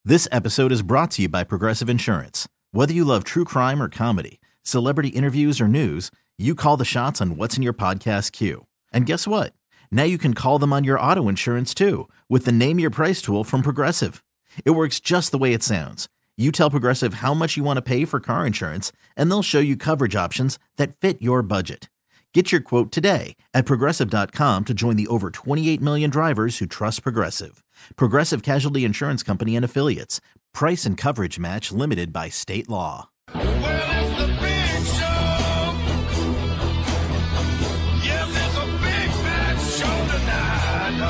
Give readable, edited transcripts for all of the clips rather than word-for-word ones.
This episode is brought to you by Progressive Insurance. Whether you love true crime or comedy, celebrity interviews or news, you call the shots on what's in your podcast queue. And guess what? Now you can call them on your auto insurance too with the Name Your Price tool from Progressive. It works just the way it sounds. You tell Progressive how much you want to pay for car insurance, and they'll show you coverage options that fit your budget. Get your quote today at Progressive.com to join the over 28 million drivers who trust Progressive. Progressive Casualty Insurance Company and Affiliates. Price and coverage match limited by state law. Well, it's the big show. Yes, it's a big fat show tonight.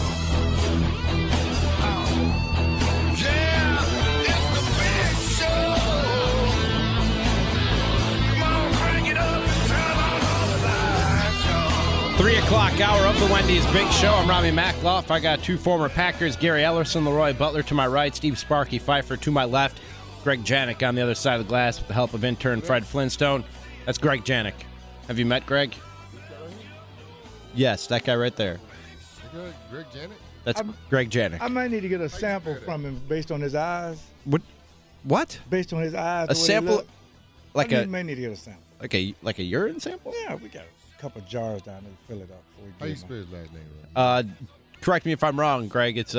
Yeah, it's the big show. Come on, crank it up and turn on all the lights, y'all. 3 o'clock hour of the Wendy's Big Show. I'm Rami Makloff. I got two former Packers, Gary Ellerson, Leroy Butler to my right, Steve Sparky Pfeiffer to my left, Greg Janik on the other side of the glass with the help of intern Fred Flintstone. That's Greg Janik. Have you met Greg? Yes, that guy right there. Greg Janik? That's Greg Janik. I might need to get a sample from him based on his eyes. What? Based on his eyes. A sample? I may need to get a sample. Like a urine sample? Yeah, we got a couple of jars down there to fill it up. How you spell his last name? Correct me if I'm wrong, Greg. It's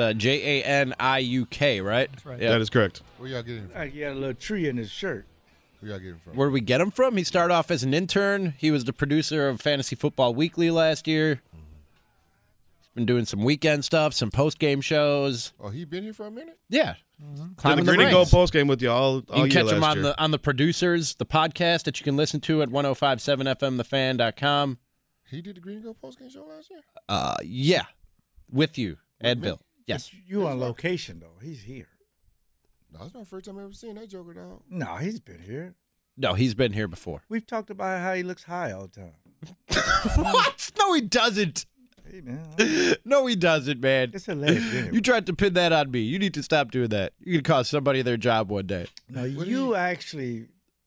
Janiuk, right? That's right. Yeah. That is correct. Where y'all getting from? He had a little tree in his shirt. Where y'all getting from? Where did we get him from? He started off as an intern. He was the producer of Fantasy Football Weekly last year. He's been doing some weekend stuff, some post-game shows. Oh, he been here for a minute? Yeah. Did Climbing the Green and ranks. Gold post game with you all You can year catch him last on year. the Producers, the podcast that you can listen to at 1057fmthefan.com. He did the Green and Gold postgame show last year? Yeah, with you, Ed me? Bill. Yes. You on location, though. He's here. No, that's my first time I ever seen that Joker, dog. No, he's been here. No, he's been here before. We've talked about how he looks high all the time. What? No, he doesn't. Hey, man. No, he doesn't, man. It's alleged anyway. You tried to pin that on me. You need to stop doing that. You could cost somebody their job one day. No, What do you actually.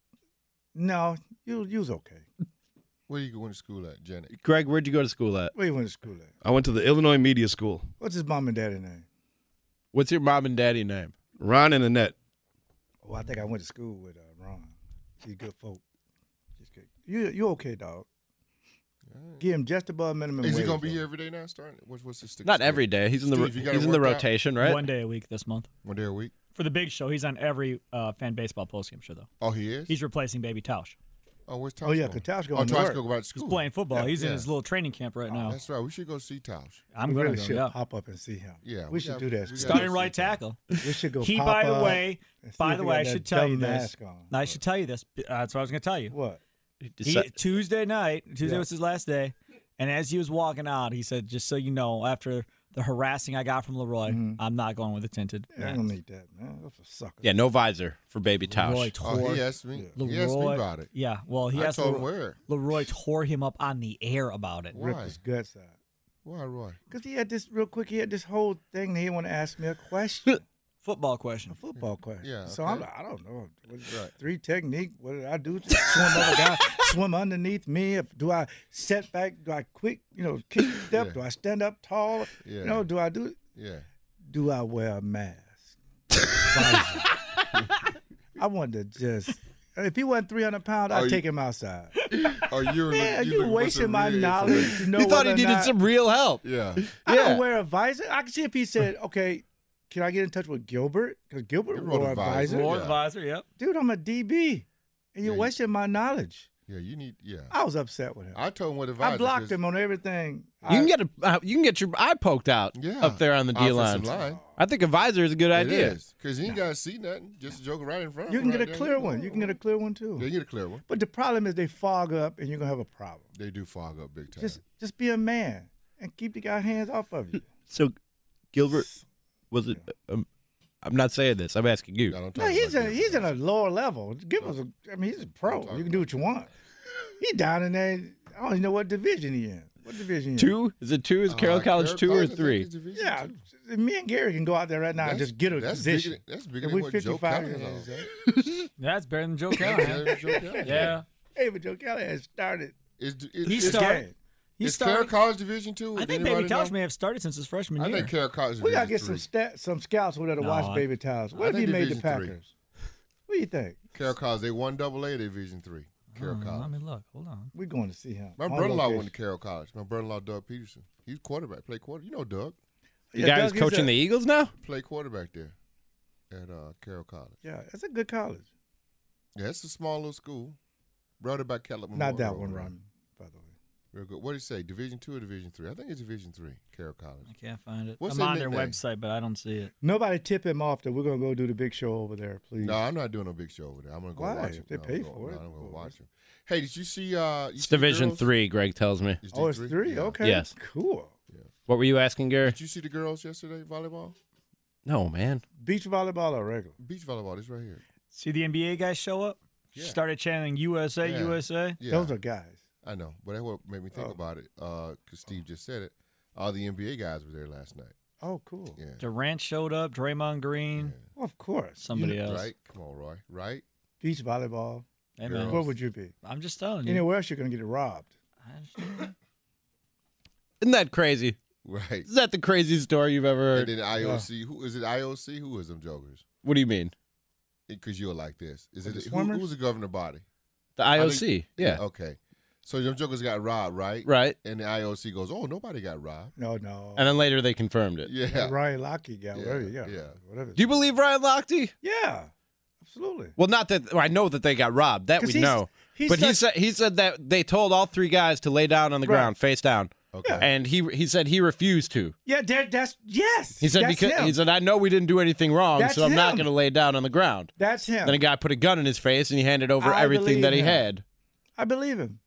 No, you was okay. Where you going to school at, Janet? Greg, where'd you go to school at? Where you went to school at? I went to the Illinois Media School. What's his mom and daddy name? What's your mom and daddy name? Ron and Annette. Oh, I think I went to school with Ron. He's good folk. He's good. You okay, dog? Give him just above minimum wage. Is he going to be though. here every day now? Starting? What's his stick? Not every day. He's in the Steve, you gotta he's in the work out. rotation, right? One day a week this month. 1 day a week? For the big show, he's on every fan baseball postgame show, though. Oh, he is? He's replacing Baby Tausch. Oh, where's Tausch Oh, yeah, going? because Tausch Oh, going to Tausch work. going back to He's school. playing football. Yeah, He's in yeah. his little training camp right now. That's right. We should go see Tausch. I'm We going really to should go, yeah. pop up and see him. Yeah, we should do that. we Starting gotta right see Tausch. tackle. We should go. He, pop by the up way, and see by if the he way, got I that should tell you dumb this. mask on. I should tell you this. That's what I was going to tell you. What? Tuesday night, Tuesday Yeah. was his last day, and as he was walking out, he said, just so you know, after the harassing I got from Leroy, I'm not going with a tinted Yeah, I mask. don't need that, man. That's a sucker. Yeah, no visor for Baby Leroy Tausch. tore. Oh, he asked me. Leroy, He asked me about it. Yeah, well, he I asked told him Leroy, where. Leroy tore him up on the air about it. Why? Rip his guts out. Why, Roy? Because he had this, real quick, he had this whole thing that he want to ask me a question. Football question. A football question. Yeah, So okay. I'm like, I don't know. Right. 3 technique. What did I do? Just swim over guy, swim underneath me. Do I set back? Do I quick, kick step? Yeah. Do I stand up tall? Yeah. Do I do? Yeah. Do I wear a mask? Visor. I wanted to just. If he wasn't 300 pounds, Oh, I'd you- take him outside. Oh, you're Yeah, you looking for wasting some my real knowledge to know He thought he whether or needed not- some real help. Yeah. I Yeah. don't wear a visor. I can see if he said, okay, can I get in touch with Gilbert? Because Gilbert He wrote wore a a visor. visor. Wore Wore Yeah. the visor, yep. Dude, I'm a DB. And you're Yeah, wasting my knowledge. Yeah, you need, yeah. I was upset with him. I told him what advisor. I blocked him on everything. You can get your eye poked out Yeah. up there on the D line. Offensive line. I think a visor is a good idea. It is. Because he ain't got to see nothing. Just joke right in front of You him. can get right a clear there. one. You can get a clear one too. Yeah, you get a clear one. But the problem is they fog up and you're going to have a problem. They do fog up big time. Just be a man and keep the guy's hands off of you. So, Gilbert, was it? I'm not saying this. I'm asking you. I don't No, talk he's about in that. a lower level. He's a pro. You can do what you want. He down in there. I don't even know what division he in. What division he in? 2? Is it 2? Is Carroll College 2 or College, I think 3? it's Division Yeah. two. Me and Gary can go out there right now and just get a that's position. Bigger, that's bigger If than we what Joe 55 Callahan years is. That's better than Joe Better Callahan. than Joe Callahan. Yeah. Hey, but Joe Callahan started It's He it's- started. game. He Is Carroll started. College Division II? I think Baby Towers may have started since his freshman I year. think Carroll College We gotta Division get III. some scouts over there to No, watch Baby Towers. What if think he made the Division III. Packers? What do you think? Carroll College, they won AA Division III. Carroll Let College. me look. Hold on. We're going to see him. My On brother-in-law location. went to Carroll College. My brother-in-law, Doug Peterson. He's quarterback, played quarter. You know Doug. The Yeah, guy Doug who's is coaching a- the Eagles now? Played quarterback there at Carroll College. Yeah, it's a good college. Yeah, it's a small little school. Brought it by Caleb Not that Memorial, one, right? Ron, by the way. Real good. What did he say? Division II or Division III? I think it's Division III, Carroll College. I can't find it. What's I'm their on their nickname? website, but I don't see it. Nobody tip him off that we're going to go do the big show over there, please. No, I'm not doing no big show over there. I'm going to go Why? watch him. They No, pay I'm for gonna- it. No, I'm going Of to watch course. him. Hey, did you see? It's Division girls? 3, Greg tells me. Oh, it's D3? three? Yeah. Okay. Yes. Cool. What were you asking, Gary? Did you see the girls yesterday, volleyball? No, man. Beach volleyball or regular? Beach volleyball, this right here. See the NBA guys show up? Yeah. Started chanting USA, Yeah. USA. Yeah, Those are guys. I know, but that what made me think about it because Steve just said it. All the NBA guys were there last night. Oh, cool. Yeah. Durant showed up, Draymond Green, Of course. somebody else. Right? Come on, Roy. Right? Beach volleyball. Hey, man. What would you be? I'm just telling you. Anywhere else, you're going to get it robbed. I understand. Isn't that crazy? Right. Is that the craziest story you've ever And heard? then IOC. Who is it? IOC? Who is them jokers? What do you mean? Because you're like this. Is The it swimmers? who's the governor body? The IOC. Yeah. Okay. So them jokers got robbed, right? Right. And the IOC goes, "Oh, nobody got robbed." No. And then later they confirmed it. Yeah. Ryan Lochte got Yeah, whatever. Yeah. yeah. Whatever. Do you believe Ryan Lochte? Yeah. Absolutely. Well, not that I know that they got robbed. That 'Cause we he's- know. he's But such- he said that they told all three guys to lay down on the Right. ground, face down, Okay. and he said he refused to. Yeah, that's yes. He said that's because him. he said I know we didn't do anything wrong, That's so I'm not him. going to lay down on the ground. That's him. Then a guy put a gun in his face and he handed over I everything that he believe him. had. I believe him.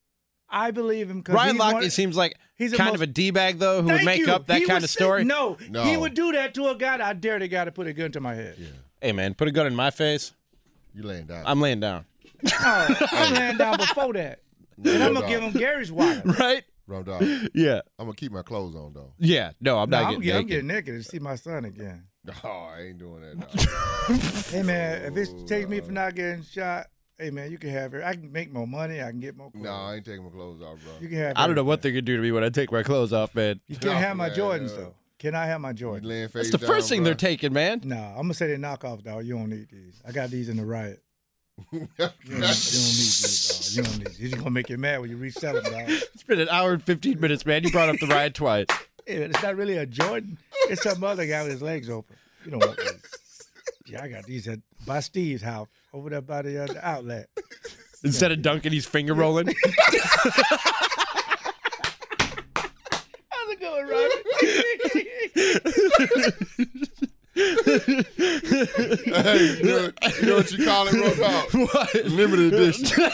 I believe him. 'Cause Ryan he's Lochte one- seems like he's the kind most- of a d-bag though, who would Thank make you. up that He kind would of say- story. No, No. he would do that to a guy. I dare the guy to put a gun to my head. Yeah. Hey man, put a gun in my face. You laying down. I'm laying down. Oh, I'm laying down before that. And I'm going to give him Gary's wallet. Right? Rum dog. I'm Yeah. gonna keep my clothes on though. Yeah. No, I'm No, not I'm getting getting naked. naked to see my son again. Oh, I ain't doing that. No. Hey, man, if it takes me from not getting shot, hey, man, you can have it. I can make more money. I can get more clothes. No, I ain't taking my clothes off, bro. You can have I don't know what everything. they could do to me when I take my clothes off, man. You can't have my Man, Jordans, though. Can I have my You Jordans? laying face That's the first down, thing they're bro. taking, man. No, I'm going to say they're knockoffs, dog. You don't need these. I got these in the riot. You don't need these, dog. You don't need these. You're going to make you mad when you resell them, dog. It's been an hour and 15 minutes, man. You brought up the riot twice. Hey, it's not really a Jordan. It's some other guy with his legs open. You don't want these. Yeah, I got these at by Steve's house over there by the outlet. Instead of dunking, he's finger rolling. How's it going, Robbie? Hey, you know what you call it, Rum dog? What? Limited edition.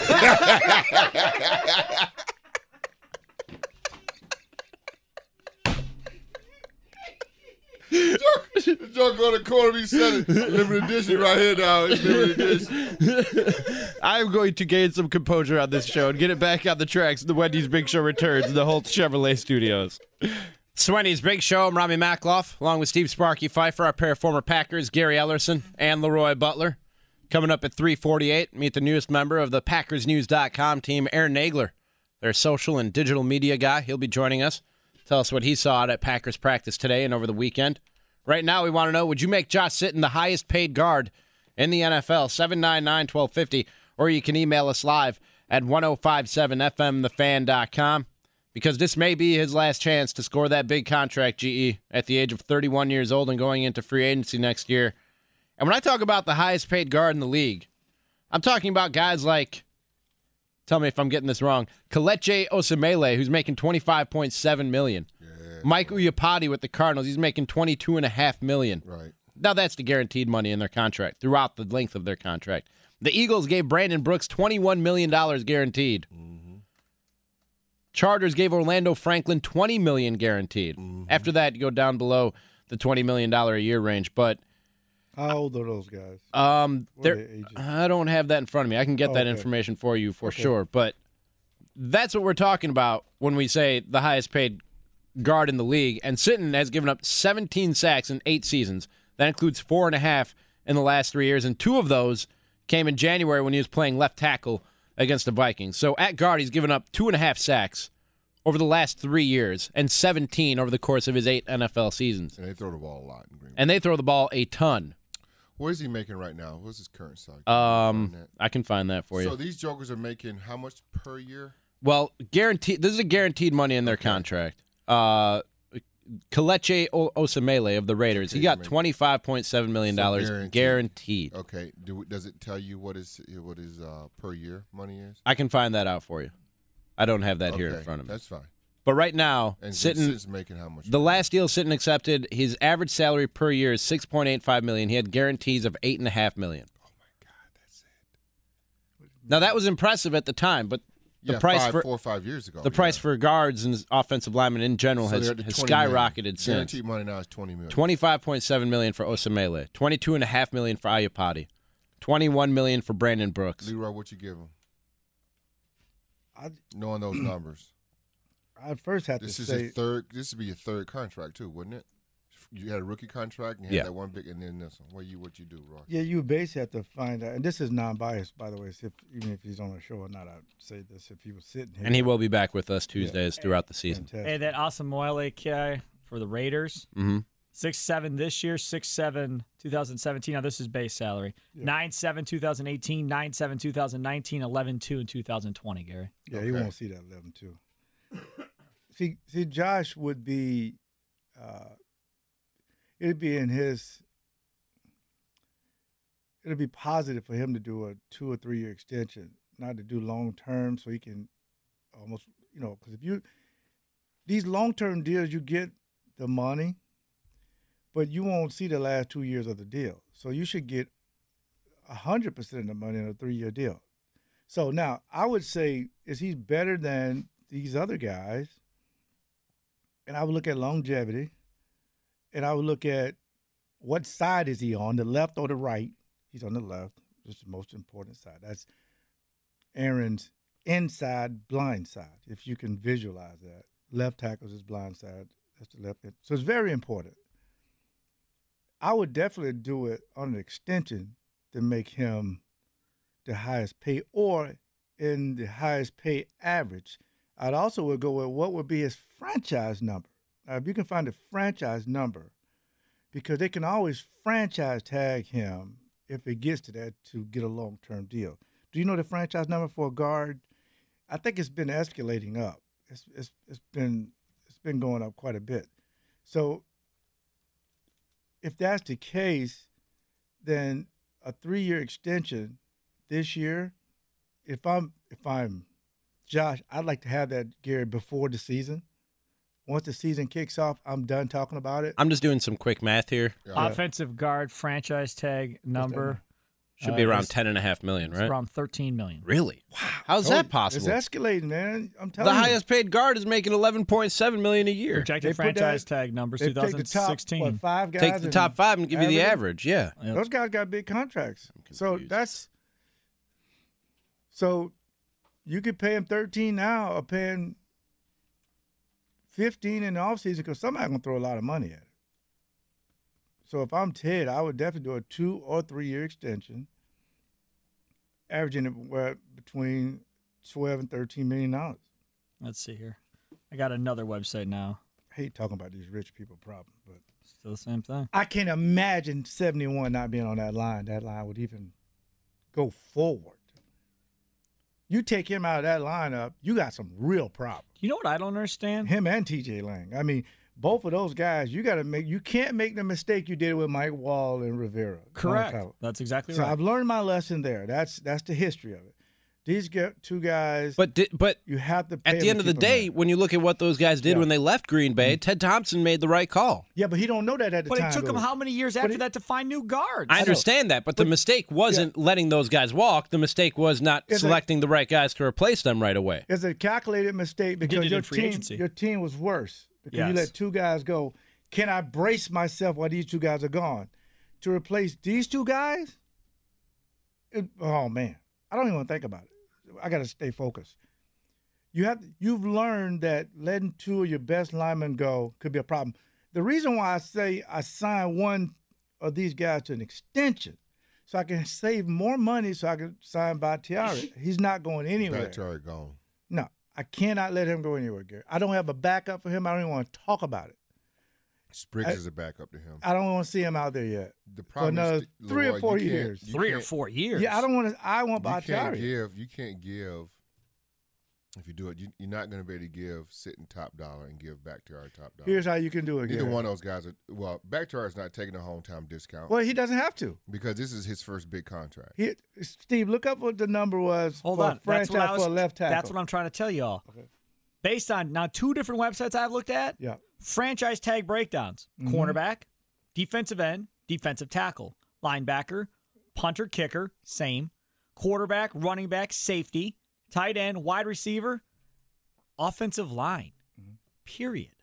Joke on the corner, he said it. Limited edition right here now. It's limited edition. I'm going to gain some composure on this show and get it back on the tracks. The Wendy's Big Show returns in the Holt Chevrolet Studios. It's Wendy's Big Show. I'm Rami Makloff, along with Steve Sparky Pfeiffer, our pair of former Packers, Gary Ellerson and Leroy Butler. Coming up at 3:48, meet the newest member of the PackersNews.com team, Aaron Nagler, their social and digital media guy. He'll be joining us. Tell us what he saw at Packers practice today and over the weekend. Right now, we want to know, would you make Josh Sitton the highest paid guard in the NFL? 799-1250. Or you can email us live at 1057fmthefan.com, because this may be his last chance to score that big contract, GE, at the age of 31 years old and going into free agency next year. And when I talk about the highest paid guard in the league, I'm talking about guys like, tell me if I'm getting this wrong, Kelechi Osemele, who's making $25.7 million. Mike Uyapati with the Cardinals, he's making $22.5 million. Right. Now that's the guaranteed money in their contract throughout the length of their contract. The Eagles gave Brandon Brooks $21 million guaranteed. Mm-hmm. Chargers gave Orlando Franklin $20 million guaranteed. Mm-hmm. After that, you go down below the $20 million a year range. But How old are those guys? What are they're- their ages? I don't have that in front of me. I can get that Okay. information for you for sure. But that's what we're talking about when we say the highest paid guard in the league. And Sitton has given up 17 sacks in 8 seasons. That includes 4.5 in the last 3 years. And 2 of those came in January when he was playing left tackle against the Vikings. So at guard, he's given up 2.5 sacks over the last 3 years and 17 over the course of his 8 NFL seasons. And they throw the ball a lot in Green Bay. And they throw the ball a ton. What is he making right now? What's his current salary? I can find that for you. So these jokers are making how much per year? Well, guaranteed. This is a guaranteed money in their contract. Kelechi Osemele of the Raiders, he got $25.7 million guaranteed. Okay. Does it tell you what his per year money is? I can find that out for you. I don't have that here in front of me. That's fine. But right now, And Sitton's making how much? the last deal Sitton accepted, his average salary per year is $6.85 million. He had guarantees of $8.5 million. Oh my God, that's it. Now that was impressive at the time, but the price 4 or 5 years ago. the price for guards and offensive linemen in general So has they're at the 20 skyrocketed million. since. Guaranteed money now is $20 million. $25.7 million for Osemele, $22.5 million for Ayupati, $21 million for Brandon Brooks. Leroy, what you give him? I'd- Knowing those numbers, I'd first have this to is say your third. This would be your third contract too, wouldn't it? You had a rookie contract and you had that one big, and then this one. What you do, Ross? Yeah, you basically have to find out, and this is non-biased, by the way. So even if he's on the show or not, I'd say this: if he was sitting here, And he will be back with us Tuesdays throughout the season. fantastic. Hey, that Asamoah guy for the Raiders. Mm-hmm. 6'7" this year, 6'7" 2017. Now, this is base salary. 9'7" 2018, 9'7" 2019, 11'2" in 2020, Gary. Yeah, he won't see that 11 too. see, Josh would be, it'd be in his. It'd be positive for him to do a 2 or 3 year extension, not to do long term, so he can almost, because if these long term deals, you get the money, but you won't see the last 2 years of the deal. So you should get 100% of the money in a 3 year deal. So now I would say, is he better than these other guys? And I would look at longevity, and I would look at what side is he on, the left or the right. He's on the left. This is the most important side. That's Aaron's inside blind side, if you can visualize that. Left tackle's his blind side. That's the left end. So it's very important. I would definitely do it on an extension to make him the highest pay, or in the highest pay average. I'd also would go with what would be his franchise number. Now, if you can find a franchise number, because they can always franchise tag him if it gets to that to get a long-term deal. Do you know the franchise number for a guard? I think it's been escalating up. It's been going up quite a bit. So if that's the case, then a 3 year extension this year, if I'm Josh, I'd like to have that, Gary, before the season. Once the season kicks off, I'm done talking about it. I'm just doing some quick math here. Offensive guard franchise tag number. Should be around $10.5 million, right? Around $13 million. Really? Wow. How's that possible? It's escalating, man. I'm The telling you. highest paid guard is making $11.7 million a year. Projected They put franchise that- tag numbers, They take the top 2016. 5 guys. Take the and top 5 and give you the average average. Yeah. Those guys got big contracts. So so you could pay him 13 now or pay him 15 in the offseason because somebody's going to throw a lot of money at it. So if I'm Ted, I would definitely do a 2 or 3 year extension, averaging it between 12 and $13 million. Let's see here. I got another website now. I hate talking about these rich people problems, but Still the same thing. I can't imagine 71 not being on that line. That line would even go forward. You take him out of that lineup, you got some real problems. You know what I don't understand? Him and TJ Lang. I mean, both of those guys, you can't make the mistake you did with Mike Wall and Rivera. Correct. That's exactly So right. I've learned my lesson there. That's the history of it. These two guys, But you have to pay at the them end of to the keep them day, there. when you look at what those guys did when they left Green Bay, Ted Thompson made the right call. Yeah, but he don't know that at the But time. it took him though. how many years after that to find new guards? I understand that, but the mistake wasn't letting those guys walk. The mistake was not It's selecting the right guys to replace them right away. It's a calculated mistake did because it in free agency. your team was worse because you Yes. let two guys go. Can I brace myself while these two guys are gone? To replace these two guys? Oh man, I don't even want to think about it. I got to stay focused. You've learned that letting two of your best linemen go could be a problem. The reason why I say I signed one of these guys to an extension, so I can save more money, so I can sign Bakhtiari. He's not going anywhere. Bakhtiari gone. No, I cannot let him go anywhere, Gary. I don't have a backup for him. I don't even want to talk about it. Spriggs is a backup to him. I don't want to see him out there yet. The For problem another is, 3 or Leroy, 4 you can't- years. you 3 or can't- 4 years. Yeah, I don't want to. I want You can't Bakhtiari. give. You can't give. If you do it, you're not going to be able to give sitting top dollar and give Bakhtiari top dollar. Here's how you can do it. Neither Gary. one of those guys are. Well, Bakhtiari's not taking a hometown discount Well, he doesn't have to. because this is his first big contract. Steve, look up what the number was Hold for on. a franchise for a left tackle. That's what I'm trying to tell y'all. Okay. Based on now 2 different websites I've looked at, Yeah. franchise tag breakdowns: cornerback, defensive end, defensive tackle, linebacker, punter, kicker, same, quarterback, running back, safety, tight end, wide receiver, offensive line. Period.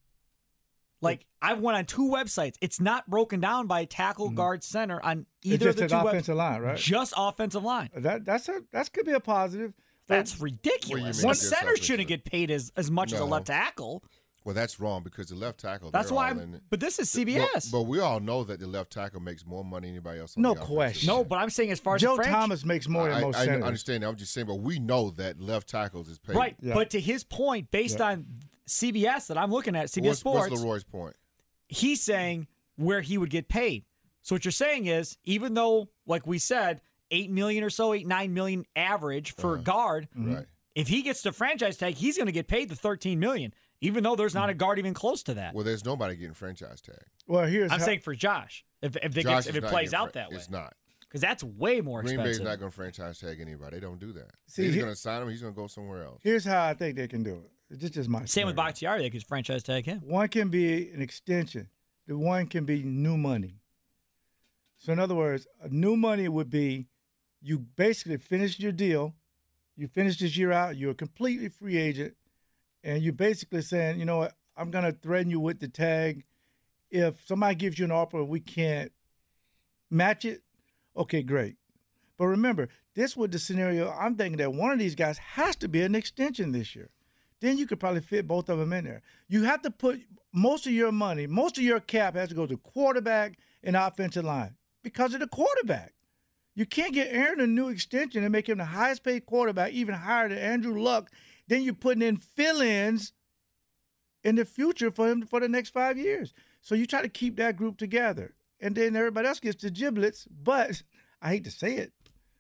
Like I went on 2 websites. It's not broken down by tackle, guard, center on It's either of just the an 2 offensive line, right? Just offensive line. That could be a positive. That's What do ridiculous. you mean A just center offensive? shouldn't get paid as much as a No. left tackle. Well, that's wrong because the left tackle. That's they're why all in it. But this is CBS. But we all know that the left tackle makes more money than anybody else. On No the offensive question. no, line. but I'm saying as far as Joe the franchise, Thomas makes more than most I centers. understand that. I'm just saying, but we know that left tackles is paid. right? Yeah. But to his point, based on CBS that I'm looking at, CBS Sports, What's Leroy's point? he's saying where he would get paid. So what you're saying is, even though, like we said, 8 million or so, 9 million average for a guard, Right. if he gets the franchise tag, he's going to get paid the 13 million, even though there's not a guard even close to that. Well, there's nobody getting franchise tag. Well, here's I'm how- saying for Josh, if Josh it is not plays getting out that way, It's not. because that's way more Green Bay's expensive. not going to franchise tag anybody. They don't do that. See, He's he- going to sign him. He's going to go somewhere else. here's how I think they can do it. This is just my Same with scenario. Bakhtiari, they could franchise tag him. One can be an extension. The one can be new money. So in other words, a new money would be you basically finished your deal, you finished this year out, you're a completely free agent, and you're basically saying, you know what, I'm going to threaten you with the tag. If somebody gives you an offer and we can't match it, okay, great. But remember, this was the scenario I'm thinking that one of these guys has to be an extension this year. Then you could probably fit both of them in there. You have to put most of your money, most of your cap has to go to quarterback and offensive line because of the quarterback. You can't get Aaron a new extension and make him the highest paid quarterback, even higher than Andrew Luck. Then you're putting in fill-ins in the future for him for the next 5 years. So you try to keep that group together. And then everybody else gets the giblets. But I hate to say it,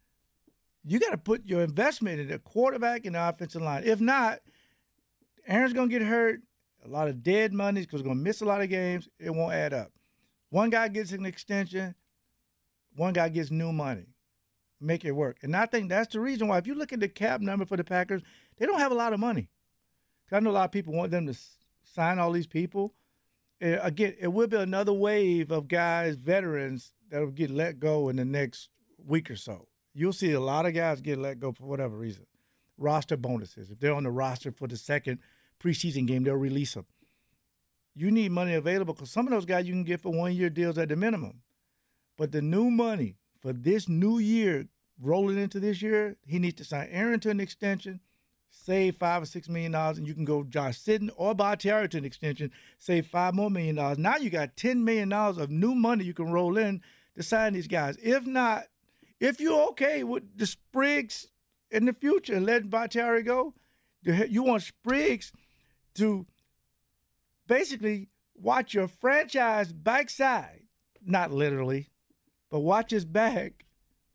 you got to put your investment in the quarterback and the offensive line. If not, Aaron's going to get hurt. A lot of dead money because he's going to miss a lot of games. It won't add up. One guy gets an extension. One guy gets new money. Make it work. And I think that's the reason why, if you look at the cap number for the Packers, they don't have a lot of money. 'Cause I know a lot of people want them to sign all these people. Again, it will be another wave of guys, veterans, that will get let go in the next week or so. You'll see a lot of guys get let go for whatever reason. Roster bonuses. If they're on the roster for the second preseason game, they'll release them. You need money available because some of those guys you can get for 1-year deals at the minimum. But the new money for this new year, rolling into this year, he needs to sign Aaron to an extension, save $5 or $6 million, and you can go Josh Sitton or Bakhtiari to an extension, save $5 more million. Now you got $10 million of new money you can roll in to sign these guys. If not, if you're okay with the Spriggs in the future and letting Bakhtiari go, you want Spriggs to basically watch your franchise backside, not literally, but watch his back.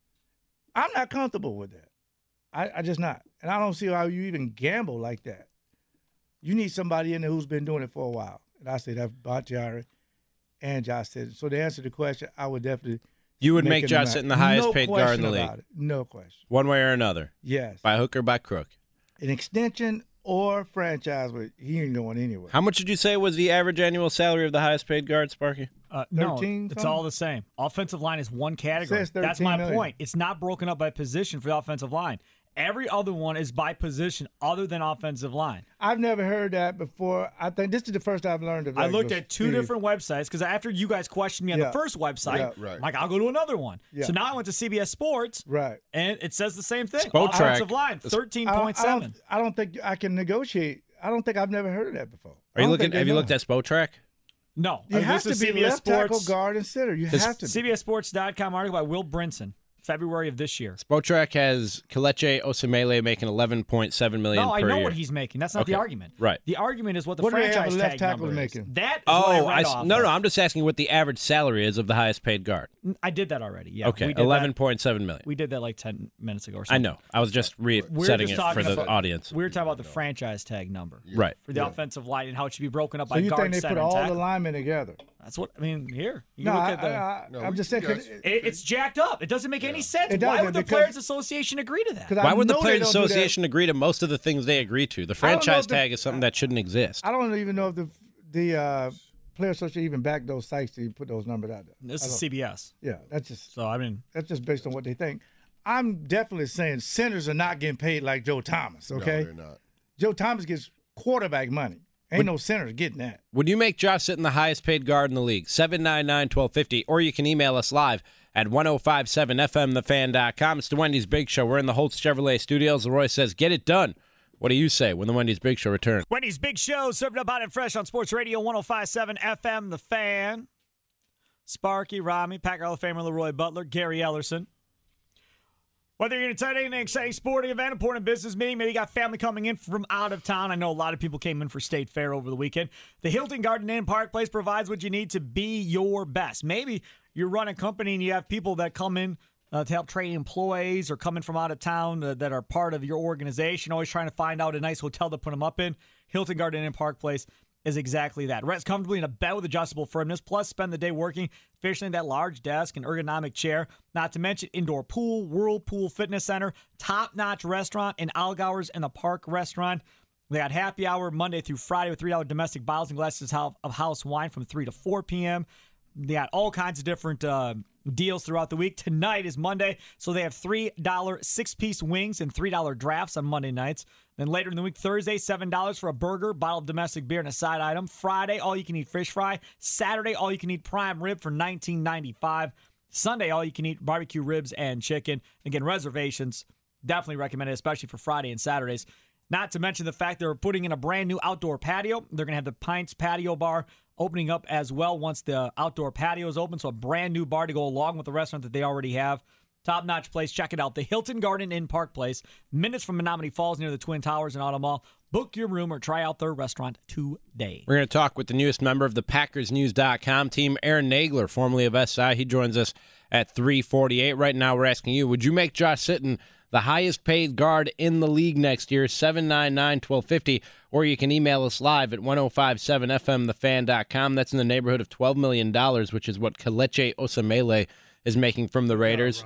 I'm not comfortable with that. I just not. And I don't see how you even gamble like that. You need somebody in there who's been doing it for a while. And I say that's Bakhtiari and Josh Sitton. So to answer the question, I would definitely. You would make him Josh the Sitton the highest no paid guard in the question league. about it. No question. One way or another. Yes. By hook or by crook. An extension or franchise, but he ain't going anywhere. How much did you say was the average annual salary of the highest paid guard, Sparky? No, 13 it's something? all the same. Offensive line is one category. Says That's 13 my million. point. It's not broken up by position for the offensive line. Every other one is by position other than offensive line. I've never heard that before. I think this is the first I've learned of that. I looked at 2 Steve. different websites because after you guys questioned me on Yeah. the first website, Yeah. Right. like I'll go to another one. Yeah. So now I went to CBS Sports, Right. and it says the same thing. Spotrac. Offensive line, I don't, 13.7. I don't think I can negotiate. I don't think I've never heard of that before. Are you looking? Have you looked at Spotrac? No, You have this to is be CBS left tackle, Sports. guard, and center. You have to be. CBSSports.com article by Will Brinson. February of this year. Spotrac has Kelechi Osemele making $11.7 million No, I per know year. what he's making. That's not the argument. Right. The argument is what the What do they have franchise a left tag tackle number is. making? That is what I read off no, of. I'm just asking what the average salary is of the highest paid guard. I did that already. Yeah. Okay, we did that. $11.7 million. We did that like 10 minutes ago or I something. know. I was just We're setting just it for talking the about- audience. We were talking about the franchise tag number Right. for the offensive line and how it should be broken up So by you guard, think they center, put and all the tackle. linemen together? That's what I mean. Here, you No, look at the. I'm just saying. It's jacked up. It doesn't make any sense. It Why doesn't, would the because- Players Association agree to that? Why would the Players Association agree to most of the things they agree to? The franchise tag is something that shouldn't exist. I don't even know if the Players Association even backed those sites to put those numbers out there. This is CBS. Yeah, that's just that's just based on what they think. I'm definitely saying centers are not getting paid like Joe Thomas. Okay, No, they're not. Joe Thomas gets quarterback money. Ain't no centers getting that. Would you make Josh Sitton the highest paid guard in the league? 799-1250, or you can email us live at 1057fmthefan.com. It's the Wendy's Big Show. We're in the Holtz Chevrolet studios. Leroy says, get it done. What do you say when the Wendy's Big Show returns? Wendy's Big Show, served up hot and fresh on Sports Radio 105.7 FM, The Fan. Sparky, Rami, Packer Hall of Famer Leroy Butler, Gary Ellerson. Whether you're going to attend an exciting sporting event, important business meeting, maybe you got family coming in from out of town. I know a lot of people came in for State Fair over the weekend. The Hilton Garden Inn Park Place provides what you need to be your best. Maybe you're running a company and you have people that come in to help train employees or come in from out of town that are part of your organization, always trying to find out a nice hotel to put them up in. Hilton Garden Inn Park Place is exactly that. Rest comfortably in a bed with adjustable firmness, plus spend the day working efficiently in that large desk and ergonomic chair. Not to mention indoor pool, Whirlpool Fitness Center, top-notch restaurant in Allgowers and the Park Restaurant. They got happy hour Monday through Friday with $3 domestic bottles and glasses of house wine from 3 to 4 p.m. They got all kinds of different deals throughout the week. Tonight is Monday, so they have $3 6-piece wings and $3 drafts on Monday nights. Then later in the week, Thursday, $7 for a burger, bottle of domestic beer, and a side item. Friday, all-you-can-eat fish fry. Saturday, all-you-can-eat prime rib for $19.95. Sunday, all-you-can-eat barbecue ribs and chicken. Again, reservations, definitely recommended, especially for Friday and Saturdays. Not to mention the fact they're putting in a brand new outdoor patio. They're going to have the Pints Patio Bar opening up as well once the outdoor patio is open. So a brand new bar to go along with the restaurant that they already have. Top-notch place. Check it out. The Hilton Garden Inn Park Place. Minutes from Menominee Falls near the Twin Towers and Auto Mall. Book your room or try out their restaurant today. We're going to talk with the newest member of the PackersNews.com team, Aaron Nagler, formerly of SI. He joins us at 3:48. Right now we're asking you, would you make Josh Sitton the highest paid guard in the league next year? 799-1250, or you can email us live at 1057fmthefan.com. That's in the neighborhood of $12 million, which is what Kelechi Osemele is making from the Raiders.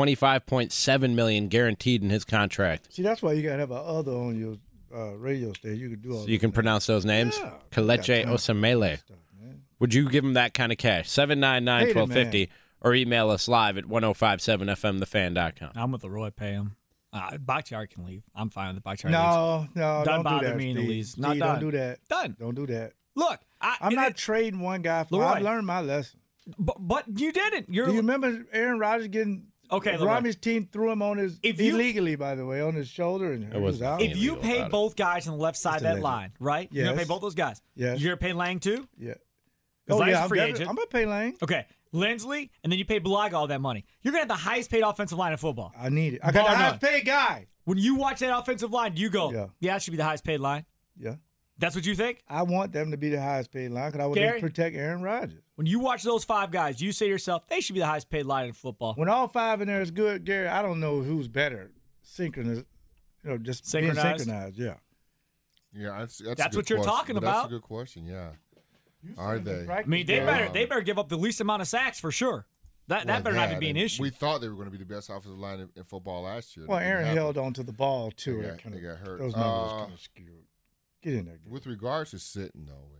$25.7 million guaranteed in his contract. See, that's why you got to have an other on your radio station. You can do all So you can pronounce those names? Yeah. Kelechi Got time Osemele. stuff, man. Would you give him that kind of cash? 799-1250, or email us live at 1057fmthefan.com. I'm with Leroy. Pay him. Bakhtiari can leave. I'm fine with Bakhtiari. No, Doesn't don't bother do that, me in the Steve. least. Not Steve, done. Don't do that. Done. Don't do that. Look, I'm not trading one guy for. Leroy. I've learned my lesson. But you didn't. Do you remember Aaron Rodgers getting? Okay, Leroy. Rami's team threw him on his illegally, by the way, on his shoulder, and he was out. If you illegal pay about it. both guys on the left side of that alleged. line, right? You're going to Yes. pay both those guys. Yes. You're going to pay Lang too? Yeah. Because Lang's a free I'm agent. gonna pay Lane. Okay. Lindsley, and then you pay Bulaga all that money. You're going to have the highest paid offensive line in football. I need it. I got Bar the none. highest paid guy. When you watch that offensive line, do you go, Yeah. that should be the highest paid line? Yeah. That's what you think? I want them to be the highest paid line because I want Gary? to protect Aaron Rodgers. When you watch those five guys, you say to yourself, they should be the highest paid line in football. When all five in there is good, Gary, I don't know who's better. Synchronized, just being Synchronized? synchronized. Yeah. Yeah, that's a That's good what you're question, talking but about. That's a good question. Yeah, are they? I mean, they better give up the least amount of sacks for sure. That Well, better not yeah, be an they- issue. We thought they were going to be the best offensive line in football last year. Well, That didn't Aaron happen. held on to the ball too. They That got- kinda- they got hurt. Those numbers kind of skewed. Get in there. Gary. With regards to Sitton, though,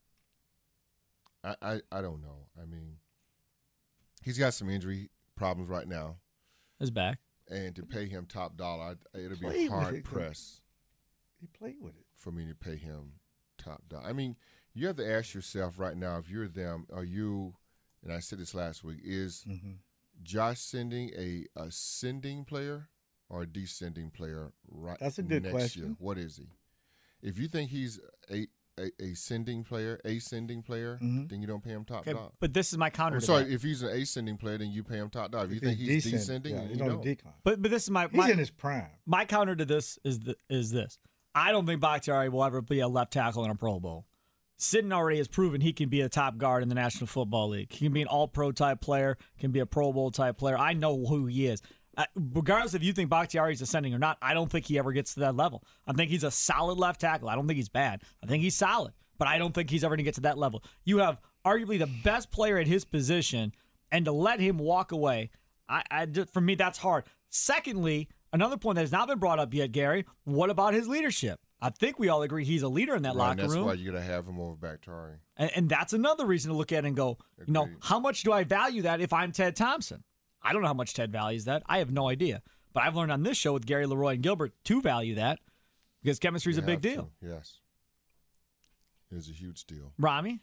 I don't know. I mean, he's got some injury problems right now, His back. and to pay him top dollar, it'll Played be with hard it, though. pressed He played with it. for me to pay him top dollar. I mean, you have to ask yourself right now, if you're them, are you? And I said this last week: is Josh sending a ascending player or a descending player right That's a good next question. year? What is he? If you think he's a sending player, Mhm. then you don't pay him top Okay, dog. but this is my counter I'm to sorry, that. if he's an ascending player, then you pay him top dog. If you If think he's decent, descending, yeah, then he's you on don't. the decline. But this is my He's in his prime. my counter to this is this. I don't think Bakhtiari will ever be a left tackle in a Pro Bowl. Sitton already has proven he can be a top guard in the National Football League. He can be an all-pro type player, can be a Pro Bowl type player. I know who he is. Regardless if you think Bakhtiari is ascending or not, I don't think he ever gets to that level. I think he's a solid left tackle. I don't think he's bad. I think he's solid, but I don't think he's ever going to get to that level. You have arguably the best player at his position, and to let him walk away, for me, that's hard. Secondly, another point that has not been brought up yet, Gary, what about his leadership? I think we all agree he's a leader in that Right, locker that's room. why you got to have him over Bakhtiari. And that's another reason to look at it and go, Agreed. how much do I value that if I'm Ted Thompson? I don't know how much Ted values that. I have no idea. But I've learned on this show with Gary Leroy and Gilbert to value that because chemistry is a You big have deal. to, Yes. It's a huge deal. Rami?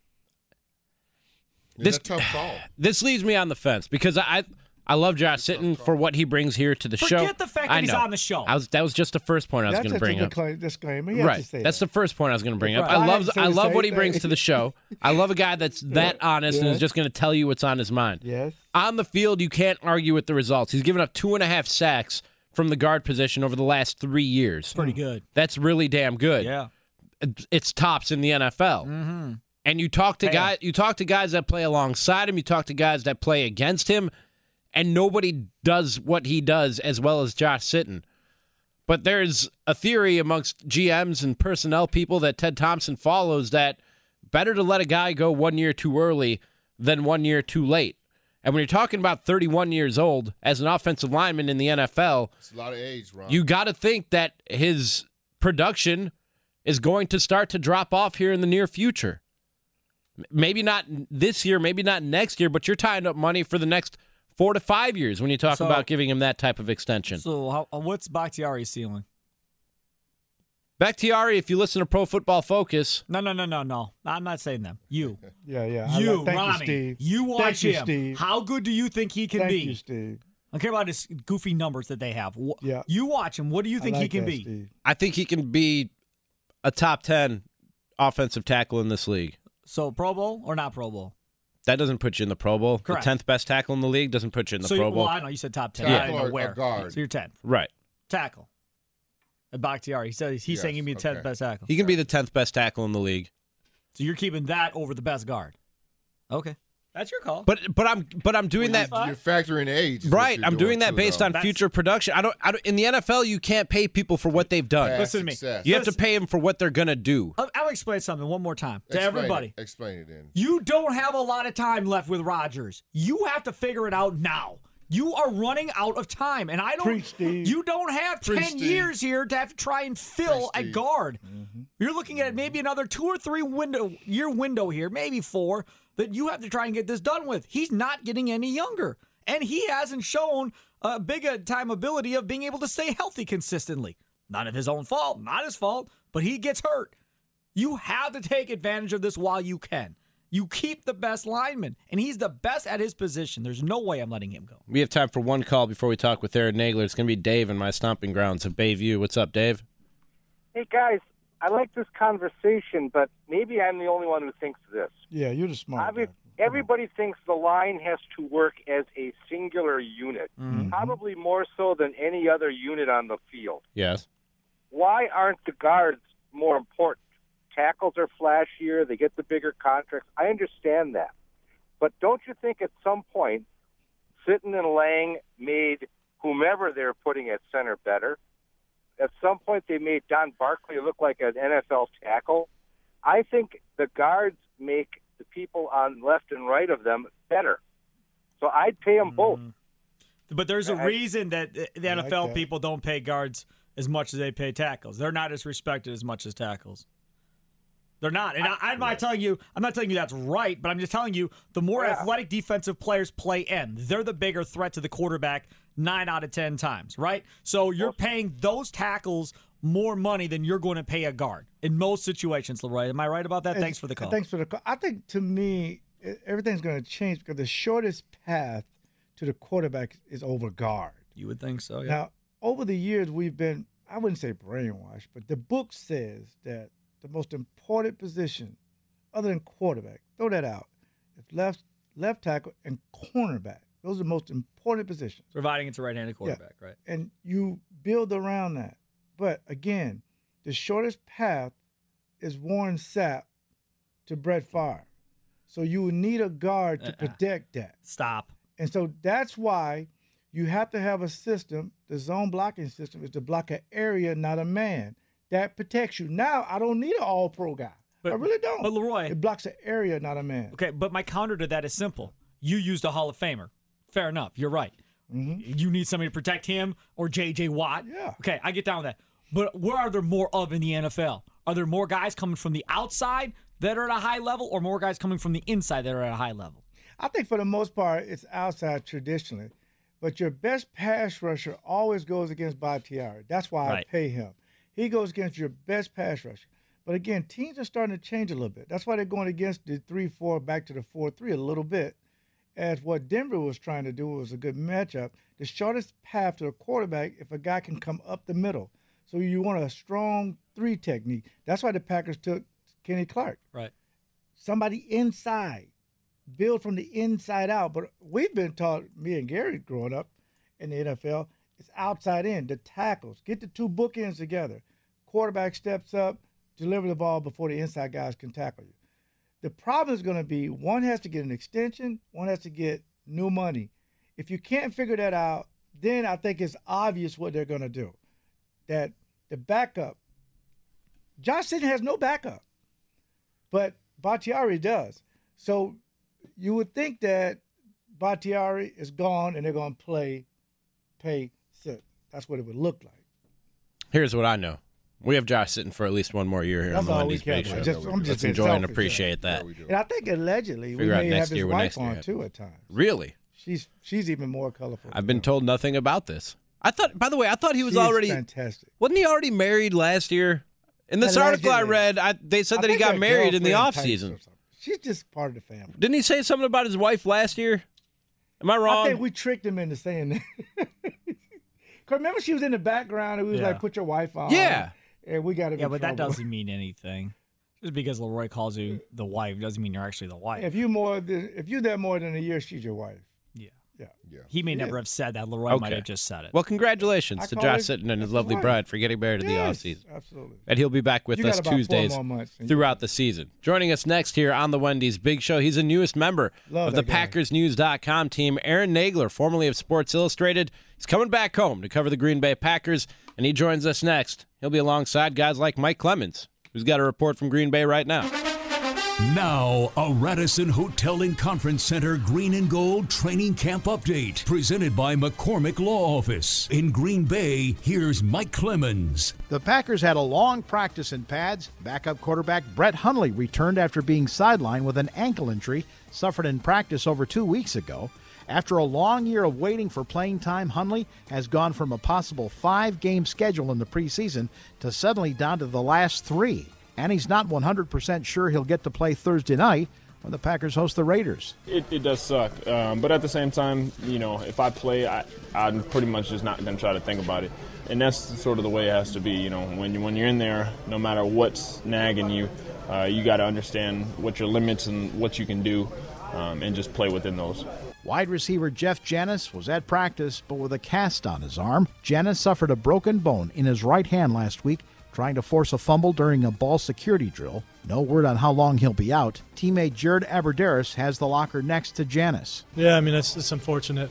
It's a tough call. This leaves me on the fence because I love Josh Sitton for what he brings here to the show. Forget the fact that I he's know. on the show. That was just the first point I was That's going to just bring a up. disclaimer. You have to Right. say That's that. the first point I was going to bring up. Right. I had to say I the love same what he brings thing. to the show. I love a guy that's that honest and Yes. is just going to tell you what's on his mind. Yes. On the field, you can't argue with the results. He's given up 2.5 sacks from the guard position over the last 3 years. Pretty good. That's really damn good. Yeah. It's tops in the NFL. Mm-hmm. And you talk to Hey. guys that play alongside him, you talk to guys that play against him, and nobody does what he does as well as Josh Sitton. But there's a theory amongst GMs and personnel people that Ted Thompson follows that better to let a guy go 1 year too early than 1 year too late. And when you're talking about 31 years old as an offensive lineman in the NFL, It's a lot of age, Ron. you got to think that his production is going to start to drop off here in the near future. Maybe not this year, maybe not next year, but you're tying up money for the next 4 to 5 years when you talk So- about giving him that type of extension. So what's Bakhtiari's ceiling? Bakhtiari, if you listen to Pro Football Focus, No. I'm not saying them. You. Yeah. You, Thank Rami. you, Steve. You watch Thank you, him. Steve. How good do you think he can Thank be? you, Steve. I don't care about his goofy numbers that they have. Yeah. You watch him. What do you think I he like can that, be? Steve. I think he can be a top 10 offensive tackle in this league. So Pro Bowl or not Pro Bowl? That doesn't put you in the Pro Bowl. Correct. The 10th best tackle in the league doesn't put you in the So Pro Bowl. well, I know you said top 10. Tackle I didn't know or where. guard? So you're 10th. Right. Tackle. Bakhtiari. He said he's Yes, saying he'd be the 10th okay. best tackle. He can be the 10th best tackle in the league. So you're keeping that over the best guard. Okay. That's your call. But I'm doing that You're factoring age. is what right. you're I'm doing that too, based though. on That's- future production. I don't in the NFL you can't pay people for what they've done. Past Listen to me. success. You have to pay them for what they're going to do. I'll explain something one more time to Explain everybody. it. Explain it then. You don't have a lot of time left with Rodgers. You have to figure it out now. You are running out of time, and I don't. Preach, Steve. You don't have Preach, 10 Steve. years here to have to try and fill Preach, a Steve. guard. You're looking at maybe another 2 or 3 year window here, maybe 4, that you have to try and get this done with. He's not getting any younger, and he hasn't shown a big time ability of being able to stay healthy consistently. Not of his own fault, not his fault, but he gets hurt. You have to take advantage of this while you can. You keep the best lineman, and he's the best at his position. There's no way I'm letting him go. We have time for one call before we talk with Aaron Nagler. It's going to be Dave in my stomping grounds of Bayview. What's up, Dave? Hey, guys, I like this conversation, but maybe I'm the only one who thinks this. Yeah, you're the smart guy. Everybody thinks the line has to work as a singular unit, probably more so than any other unit on the field. Yes. Why aren't the guards more important? Tackles are flashier. They get the bigger contracts. I understand that. But don't you think at some point, Sitton and Lang made whomever they're putting at center better? At some point, they made Don Barkley look like an NFL tackle. I think the guards make the people on left and right of them better. So I'd pay them both. But there's a reason that the like NFL that. people don't pay guards as much as they pay tackles. They're not as respected as much as tackles. They're not. And I'm not telling you that's right, but I'm just telling you the more athletic defensive players play end, they're the bigger threat to the quarterback 9 out of 10 times, right? So you're paying those tackles more money than you're going to pay a guard in most situations, Leroy. Am I right about that? Thanks for the call. Thanks for the call. I think, to me, everything's going to change because the shortest path to the quarterback is over guard. You would think so, yeah. Now, over the years, we've been, I wouldn't say brainwashed, but the book says that the most important position other than quarterback. Throw that out. It's left tackle and cornerback. Those are the most important positions. Providing it's a right-handed quarterback, right? And you build around that. But again, the shortest path is Warren Sapp to Brett Favre. So you would need a guard to protect that. Stop. And so that's why you have to have a system. The zone blocking system is to block an area, not a man. That protects you. Now, I don't need an all-pro guy. I really don't. But, Leroy. It blocks an area, not a man. Okay, but my counter to that is simple. You used a Hall of Famer. Fair enough. You're right. You need somebody to protect him or J.J. Watt. Yeah. Okay, I get down with that. But where are there more of in the NFL? Are there more guys coming from the outside that are at a high level or more guys coming from the inside that are at a high level? I think for the most part, it's outside traditionally. But your best pass rusher always goes against Bakhtiari. That's why I pay him. He goes against your best pass rusher. But again, teams are starting to change a little bit. That's why they're going against the 3-4 back to the 4-3 a little bit. As what Denver was trying to do was a good matchup. The shortest path to a quarterback if a guy can come up the middle. So you want a strong 3 technique. That's why the Packers took Kenny Clark. Right. Somebody inside. Build from the inside out. But we've been taught, me and Gary growing up in the NFL, it's outside in, the tackles. Get the 2 bookends together. Quarterback steps up, deliver the ball before the inside guys can tackle you. The problem is going to be one has to get an extension, one has to get new money. If you can't figure that out, then I think it's obvious what they're going to do. That the backup, Josh Sitton has no backup, but Bakhtiari does. So you would think that Bakhtiari is gone and they're going to pay Sitton. That's what it would look like. Here's what I know. We have Josh Sitton for at least one more year here on the Wendy's Big Show. I'm just Let's enjoy and selfish, appreciate that. And I think allegedly we Figure out may next have his year when wife next year on happens. too at times. Really? She's even more colorful. I've been told nothing about this. I thought, by the way, he was She's already fantastic. Wasn't he already married last year? In this article I read, they said that he got married in the off season. She's just part of the family. Didn't he say something about his wife last year? Am I wrong? I think we tricked him into saying that. Cause remember, she was in the background and we was like, "Put your wife on." Yeah. And we got him. Yeah, in but that trouble. doesn't mean anything. Just because Leroy calls you the wife doesn't mean you're actually the wife. If you there more than a year, she's your wife. Yeah. He may Yeah. never have said that. Leroy might have just said it. Well, congratulations I to call Josh her- Sitton and his that's lovely right. bride for getting married in the Yes, offseason. absolutely. And he'll be back with You got us about 4 Tuesdays more months, and throughout the season. Joining us next here on the Wendy's Big Show, he's a newest member Love of the that guy. PackersNews.com team, Aaron Nagler, formerly of Sports Illustrated. He's coming back home to cover the Green Bay Packers, and he joins us next. He'll be alongside guys like Mike Clemens, who's got a report from Green Bay right now. Now, a Radisson Hotel and Conference Center Green and Gold Training Camp Update, presented by McCormick Law Office. In Green Bay, here's Mike Clemens. The Packers had a long practice in pads. Backup quarterback Brett Hundley returned after being sidelined with an ankle injury suffered in practice over 2 weeks ago. After a long year of waiting for playing time, Hundley has gone from a possible 5-game schedule in the preseason to suddenly down to the last 3. And he's not 100% sure he'll get to play Thursday night when the Packers host the Raiders. It does suck, but at the same time, if I play, I'm pretty much just not going to try to think about it. And that's sort of the way it has to be. When you're in there, no matter what's nagging you, you got to understand what your limits and what you can do, and just play within those. Wide receiver Jeff Janis was at practice, but with a cast on his arm. Janis suffered a broken bone in his right hand last week, trying to force a fumble during a ball security drill. No word on how long he'll be out. Teammate Jared Aberderis has the locker next to Janis. Yeah, I mean, it's unfortunate.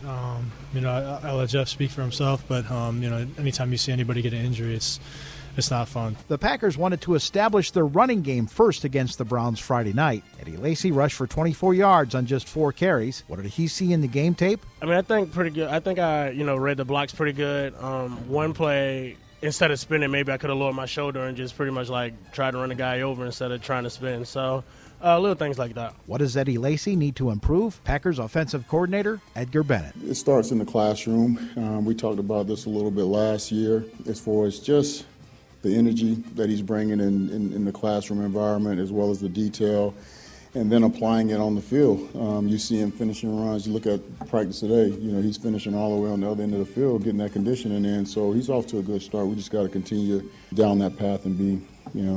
I'll let Jeff speak for himself, but, anytime you see anybody get an injury, it's not fun. The Packers wanted to establish their running game first against the Browns Friday night. Eddie Lacy rushed for 24 yards on just 4 carries. What did he see in the game tape? I mean, I think pretty good. I think I, read the blocks pretty good. One play, instead of spinning, maybe I could have lowered my shoulder and just pretty much try to run the guy over instead of trying to spin. So little things like that. What does Eddie Lacy need to improve? Packers offensive coordinator Edgar Bennett. It starts in the classroom. We talked about this a little bit last year as far as just the energy that he's bringing in the classroom environment, as well as the detail, and then applying it on the field. You see him finishing runs. You look at practice today, he's finishing all the way on the other end of the field, getting that conditioning in. So he's off to a good start. We just got to continue down that path and be,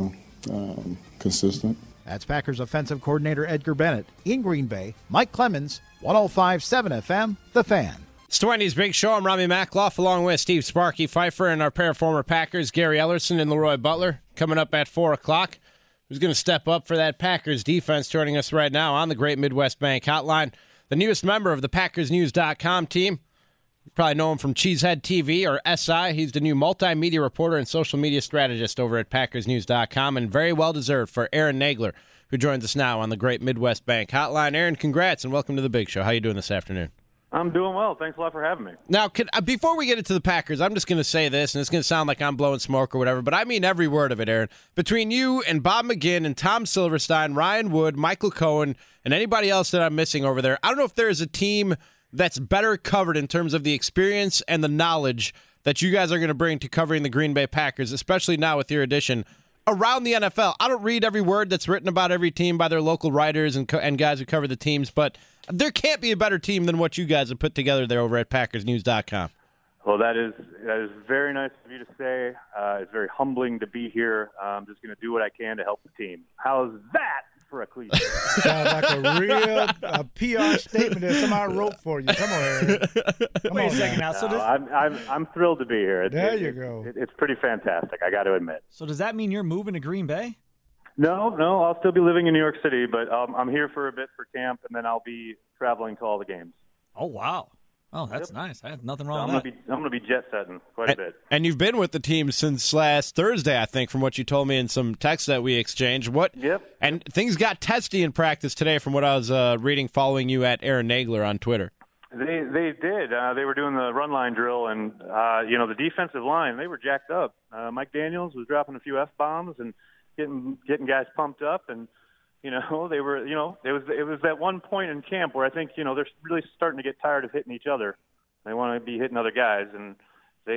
consistent. That's Packers offensive coordinator Edgar Bennett. In Green Bay, Mike Clemens, 105.7 FM, The Fan. It's the Wendy's Big Show. I'm Rami Makloff along with Steve Sparky Pfeiffer and our pair of former Packers, Gary Ellerson and Leroy Butler, coming up at 4 o'clock. Who's going to step up for that Packers defense? Joining us right now on the Great Midwest Bank Hotline, the newest member of the PackersNews.com team. You probably know him from Cheesehead TV or SI. He's the new multimedia reporter and social media strategist over at PackersNews.com, and very well deserved for Aaron Nagler, who joins us now on the Great Midwest Bank Hotline. Aaron, congrats and welcome to the Big Show. How you doing this afternoon? I'm doing well. Thanks a lot for having me. Now, before we get into the Packers, I'm just going to say this, and it's going to sound like I'm blowing smoke or whatever, but I mean every word of it, Aaron. Between you and Bob McGinn and Tom Silverstein, Ryan Wood, Michael Cohen, and anybody else that I'm missing over there, I don't know if there is a team that's better covered in terms of the experience and the knowledge that you guys are going to bring to covering the Green Bay Packers, especially now with your addition around the NFL. I don't read every word that's written about every team by their local writers and guys who cover the teams, but there can't be a better team than what you guys have put together there over at PackersNews.com. Well, that is very nice of you to say. It's very humbling to be here. I'm just going to do what I can to help the team. How's that for a cliche? Sounds like a real PR statement that somebody wrote for you. Come on, Aaron. Wait a second now. So I'm thrilled to be here. There you go. It's pretty fantastic, I got to admit. So does that mean you're moving to Green Bay? No, I'll still be living in New York City, but I'm here for a bit for camp, and then I'll be traveling to all the games. Oh, wow. Oh, that's nice. I have nothing wrong I'm with that. going to be jet setting quite a bit. And you've been with the team since last Thursday, I think, from what you told me in some texts that we exchanged. Yep. And things got testy in practice today from what I was reading following you at Aaron Nagler on Twitter. They did. They were doing the run line drill, and the defensive line, they were jacked up. Mike Daniels was dropping a few F-bombs and getting guys pumped up, and they were, it was that one point in camp where I think, they're really starting to get tired of hitting each other. They want to be hitting other guys, and they,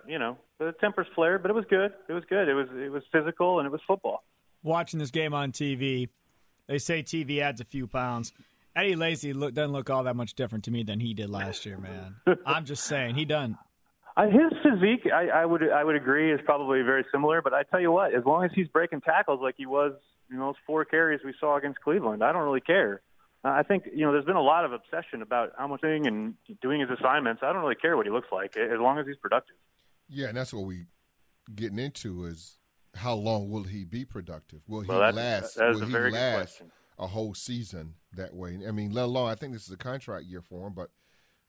the tempers flared, but it was good. It was good. It was physical, and it was football. Watching this game on TV, they say TV adds a few pounds. Eddie Lacy doesn't look all that much different to me than he did last year, man. I'm just saying, he done. His physique, I would agree, is probably very similar. But I tell you what, as long as he's breaking tackles like he was, those 4 carries we saw against Cleveland, I don't really care. I think there's been a lot of obsession about how much and doing his assignments. I don't really care what he looks like as long as he's productive. Yeah, and that's what we getting into is how long will he be productive? Will he last? That is a very good question. A whole season that way? I mean, let alone I think this is a contract year for him, but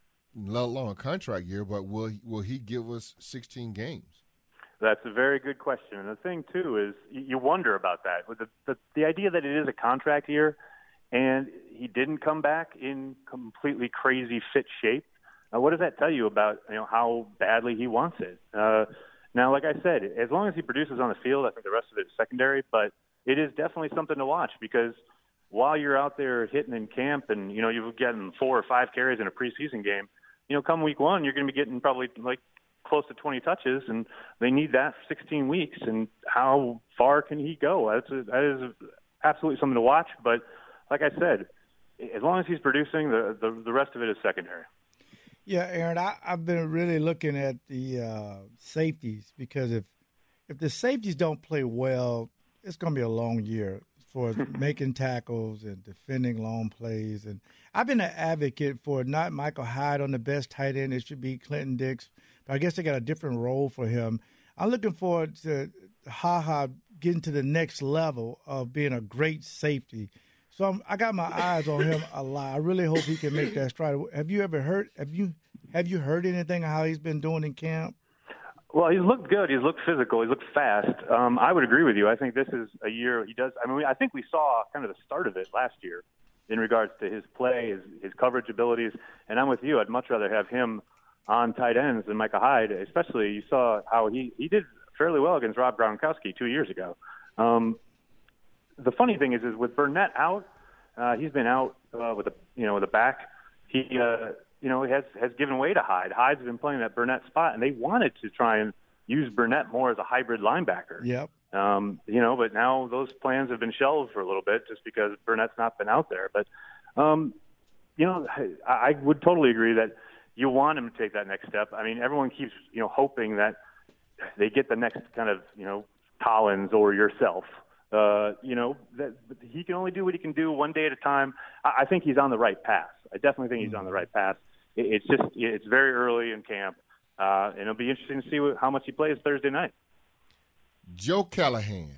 let alone a contract year. But will he give us 16 games? That's a very good question. And the thing too is you wonder about that with the idea that it is a contract year, and he didn't come back in completely crazy fit shape. What does that tell you about how badly he wants it? Now, like I said, as long as he produces on the field, I think the rest of it is secondary. But it is definitely something to watch because while you're out there hitting in camp and you've gotten 4 or 5 carries in a preseason game, come week 1 you're going to be getting probably like close to 20 touches, and they need that for 16 weeks. And how far can he go? That is absolutely something to watch. But like I said, as long as he's producing, the rest of it is secondary. Yeah, Aaron, I've been really looking at the safeties because if the safeties don't play well, it's going to be a long year for making tackles and defending long plays. And I've been an advocate for not Michael Hyde on the best tight end. It should be Clinton Dix. But I guess they got a different role for him. I'm looking forward to HaHa getting to the next level of being a great safety. So I got my eyes on him a lot. I really hope he can make that stride. Have you heard anything of how he's been doing in camp? Well, he's looked good. He's looked physical. He's looked fast. I would agree with you. I think this is a year he does. I mean, I think we saw kind of the start of it last year in regards to his play, his coverage abilities. And I'm with you. I'd much rather have him on tight ends than Micah Hyde, especially you saw how he did fairly well against Rob Gronkowski 2 years ago. The funny thing is with Burnett out, he's been out with a back. He has given way to Hyde. Hyde's been playing that Burnett spot, and they wanted to try and use Burnett more as a hybrid linebacker. Yep. But now those plans have been shelved for a little bit just because Burnett's not been out there. But, I would totally agree that you want him to take that next step. I mean, everyone keeps, hoping that they get the next kind of, Collins or yourself. that he can only do what he can do one day at a time. I think he's on the right path. I definitely think he's on the right path. It's very early in camp, and it'll be interesting to see how much he plays Thursday night. Joe Callahan.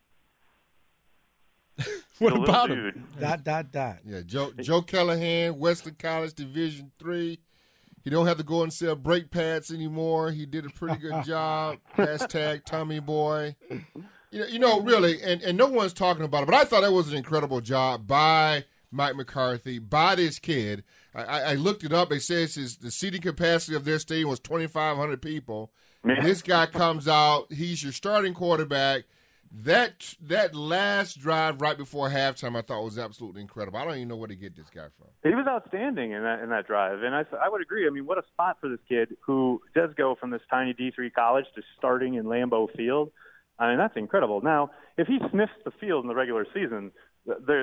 What about him? Yeah, Joe Callahan, Western College Division III. He don't have to go and sell brake pads anymore. He did a pretty good job. Hashtag Tommy Boy. Really, and no one's talking about it, but I thought that was an incredible job by Mike McCarthy, by this kid. I looked it up. It says the seating capacity of their stadium was 2,500 people. Man. This guy comes out. He's your starting quarterback. That last drive right before halftime, I thought was absolutely incredible. I don't even know where to get this guy from. He was outstanding in that drive, and I would agree. I mean, what a spot for this kid who does go from this tiny D3 college to starting in Lambeau Field. I mean, that's incredible. Now, if he sniffs the field in the regular season, we're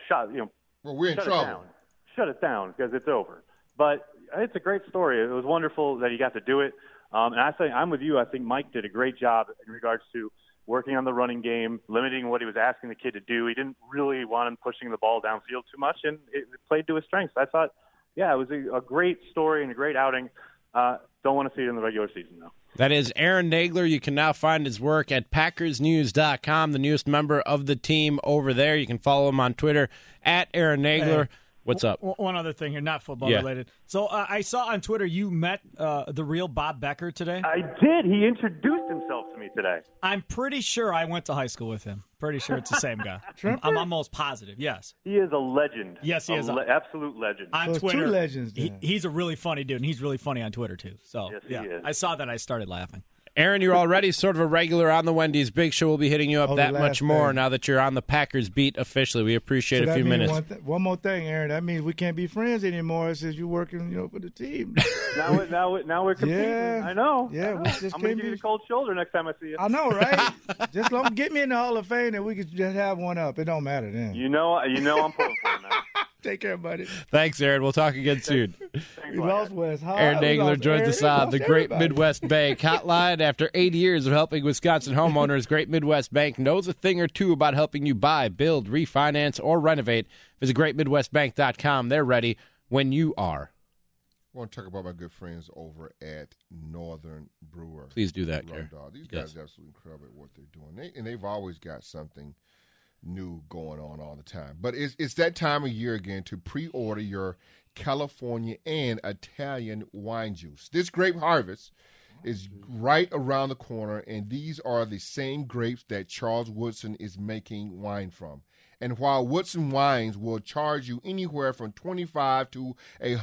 in trouble. Shut it down because it's over. But it's a great story. It was wonderful that he got to do it. And I'm with you. I think Mike did a great job in regards to working on the running game, limiting what he was asking the kid to do. He didn't really want him pushing the ball downfield too much, and it played to his strengths. I thought, it was a great story and a great outing. Don't want to see it in the regular season, though. That is Aaron Nagler. You can now find his work at PackersNews.com, the newest member of the team over there. You can follow him on Twitter at Aaron Nagler. Hey, what's up? One other thing here, not football related. So I saw on Twitter you met the real Bob Becker today. I did. He introduced himself to me today. I'm pretty sure I went to high school with him. Pretty sure it's the same guy. I'm almost positive, yes. He is a legend. Yes, he is. Absolute legend. On Twitter, two legends. He's a really funny dude, and he's really funny on Twitter, too. So, yes, he is. I saw that. I started laughing. Aaron, you're already sort of a regular on the Wendy's Big Show. We'll be hitting you up that much more now that you're on the Packers beat officially. We appreciate a few minutes. One more thing, Aaron. That means we can't be friends anymore since you're working, for the team. now we're competing. Yeah. I know. Yeah, I'm going to give you the cold shoulder next time I see you. I know, right? Just long get me in the Hall of Fame and we can just have one up. It don't matter then. You know I'm pulling for it now. Take care, buddy. Thanks, Aaron. We'll talk again soon. We lost West High. Aaron Nagler joins us on the Great Midwest Bank hotline. After 80 years of helping Wisconsin homeowners, Great Midwest Bank knows a thing or two about helping you buy, build, refinance, or renovate. Visit GreatMidwestBank.com. They're ready when you are. I want to talk about my good friends over at Northern Brewer. Please do that, Gary. These guys are absolutely incredible at what they're doing. They've always got something new going on all the time. But it's that time of year again to pre-order your California and Italian wine juice. This grape harvest is right around the corner, and these are the same grapes that Charles Woodson is making wine from. And while Woodson Wines will charge you anywhere from $25 to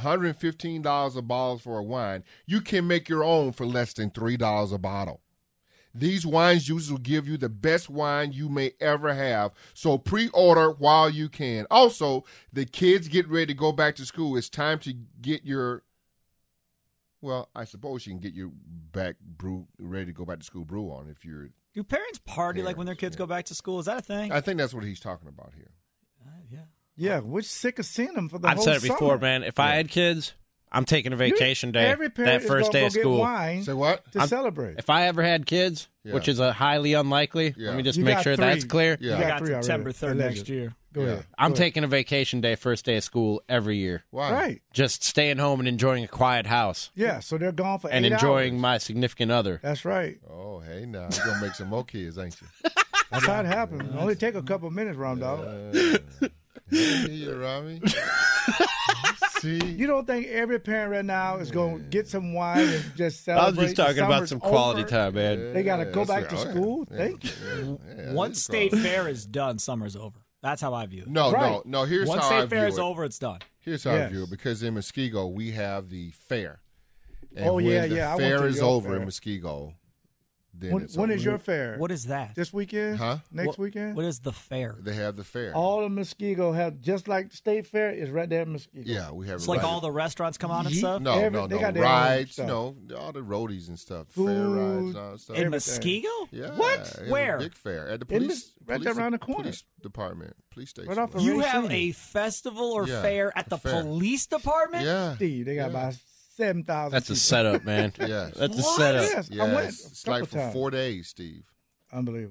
$115 a bottle for a wine, you can make your own for less than $3 a bottle. These wine juices will give you the best wine you may ever have. So pre-order while you can. Also, the kids get ready to go back to school. It's time to get your, I suppose you can get your brew ready to go back to school brew on if you're. Do parents party like when their kids go back to school? Is that a thing? I think that's what he's talking about here. Yeah, we're sick of seeing them for the I've whole said it before, summer. man. If I had kids, I'm taking a vacation day Every parent that first is day gonna of go school. Get wine Say what? to celebrate. If I ever had kids, which is a highly unlikely, let me just make sure that's clear. Yeah. I got September 3rd next year. Go ahead. I'm taking a vacation day first day of school every year. Why? Right. Just staying home and enjoying a quiet house. Yeah, so they're gone for 8 and hours. enjoying my significant other. That's right. Oh, hey, now. You're going to make some more kids, ain't you? That's how it happens. Only take a couple minutes, Ron Dog. Hey, you, Rami. See? You don't think every parent right now is going to get some wine and just celebrate? I was just talking about some quality over? time, man. They got to go back to school? Thank you. Once state fair is done, summer's over. That's how I view it. No. Here's Once how I view it. state fair is over, it's done. Here's how I view it. Because in Muskego, we have the fair. And Oh, when yeah, the yeah. I went fair to is your over fair. in Muskego, then When it's is over. your fair? What is that? This weekend? Huh? Next weekend? What is the fair? They have the fair. All of Muskego have, just like the state fair, is right there in Muskego. Yeah, we have It's it like right. all the restaurants come on and stuff? No, They got their own rides, stuff. all the roadies and stuff, Food, fair rides and all that stuff. In Muskego? Yeah. What? it was Where? A big fair at the In police. right there around the corner. Police department, police station. Right off of You Ray have City. a festival or Yeah, fair at a the fair. police department? Yeah. Steve, they got about 7,000 That's a people. setup, man. Yes. That's a What? setup. Yes, I went Yes. It's like couple for times. 4 days, Steve. Unbelievable.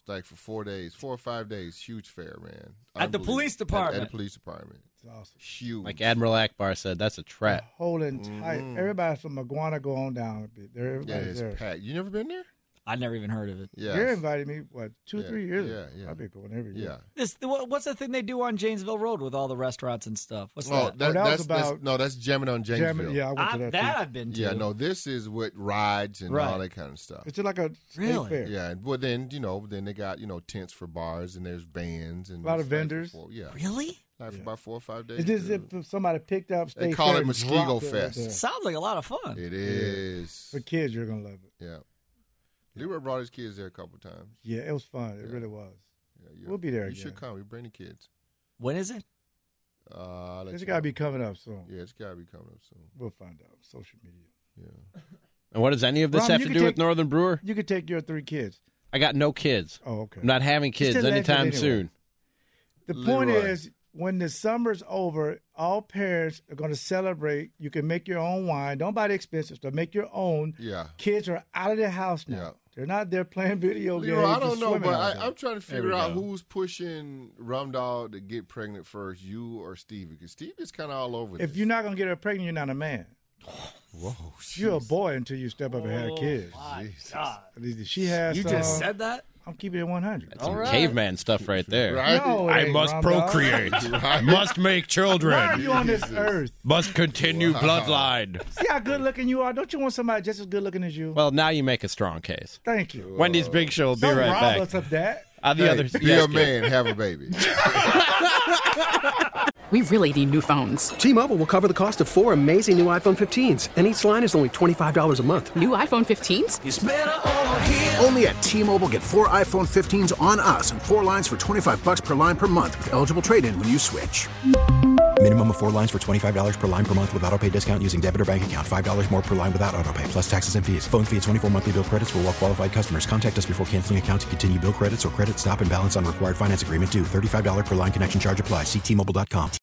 It's like for 4 days, 4 or 5 days. Huge fair, man. At the police department. At the police department. It's awesome. Huge. Like Admiral Akbar said, that's a trap. The whole entire everybody from Maguana go on down a bit. Everybody's there. Packed. You never been there? I'd never even heard of it. Yeah. Gary invited me, 2 or 3 years ago. Yeah. I've been going every year. What's the thing they do on Janesville Road with all the restaurants and stuff? What's that? That's jamming on Janesville. Yeah, I went to that that too. I've been to. Yeah, no, this is with rides and all that kind of stuff. It's just like a state fair. Yeah, well then then they got tents for bars and there's bands and a lot of vendors. Really? Like for about 4 or 5 days. It's just if somebody picked up state They call fair it and dropped Muskego it right Fest. there. Sounds like a lot of fun. It is. For kids, you're gonna love it. Yeah. Leroy brought his kids there a couple times. Yeah, it was fun. It really was. Yeah, We'll be there You again. should come. We bring the kids. When is it? It's got to be coming up soon. Yeah, it's got to be coming up soon. We'll find out. Social media. Yeah. And what does any of this Ron, have you to can do take- with Northern Brewer? You could take your 3 kids. I got no kids. Oh, okay. I'm not having kids Still anytime laughing anyway. soon. The point Leroy. is, when the summer's over, all parents are going to celebrate. You can make your own wine. Don't buy the expensive stuff. Make your own. Yeah. Kids are out of their house now. Yeah. They're not there playing video games. Leroy, I and don't know, swimming but all day. I'm trying to There figure we out go. who's pushing Rum Dog to get pregnant first, you or Stevie. Because Stevie's kind of all over If this. you're not going to get her pregnant, you're not a man. Whoa, You're a boy until you step up and have kids. God. She has. You just said that? I'm keeping it 100. That's some caveman stuff right there. Right? No, it I ain't, must Ron Dog. procreate. Must make children. Why are you on this earth? Must continue bloodline. See how good looking you are? Don't you want somebody just as good looking as you? Well, now you make a strong case. Thank you. Wendy's Big Show will be Don't right rob back. us of that. On the other Be a man, have a baby. We really need new phones. T-Mobile will cover the cost of 4 amazing new iPhone 15s, and each line is only $25 a month. New iPhone 15s? It's better over here. Only at T-Mobile, get 4 iPhone 15s on us and 4 lines for $25 per line per month with eligible trade-in when you switch. Minimum of 4 lines for $25 per line per month with autopay discount using debit or bank account. $5 more per line without autopay, plus taxes and fees. Phone fee at 24 monthly bill credits for well-qualified customers. Contact us before canceling account to continue bill credits or credit stop and balance on required finance agreement due. $35 per line connection charge applies. See T-Mobile.com.